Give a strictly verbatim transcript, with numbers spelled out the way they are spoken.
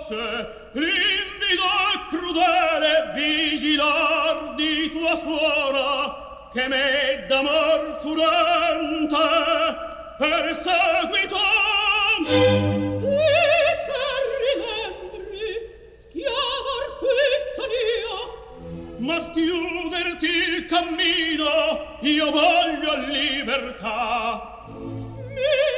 fosse l'invido crudele vigilar di tua suora che me d'amor furente perseguitò. Di che rimembri, schiava arquista io, ma schiuderti il cammino io voglio libertà. mi